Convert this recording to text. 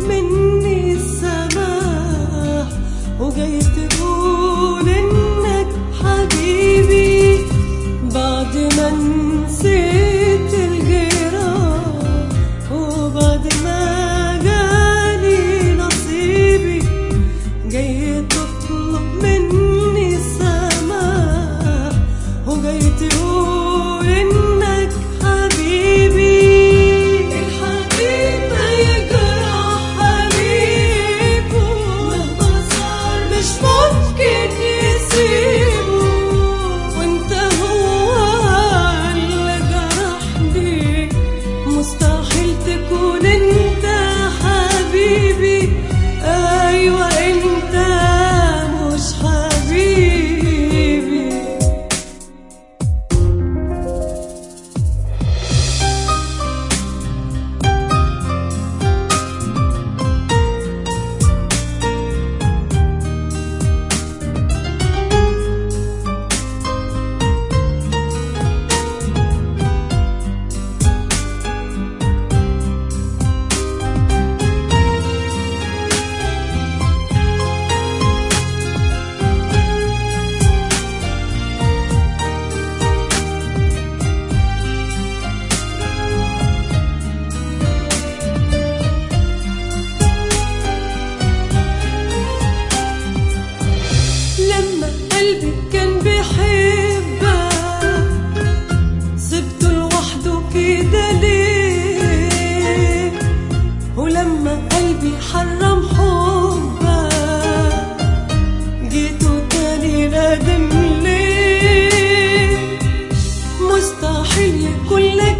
مني السماح وجاي تقول انك حبيبي بعد ما نسيت الجراح وبعد ما جاني نصيبي جاي تطلب مني السماح وجاي تقول انك حبيبي. الحبيب ما يجرح حبيبه مهما صار مش ممكن يسيبه وانت هو اللي جرحني مستحيل تكون انت حبيبي. ايوه انت مش حبيبي. لما قلبي كان بيحبك سبته لوحده كده ليه؟ ولما قلبي حرم حبك جيته تاني نادم ليه؟ مستحيل يكون لك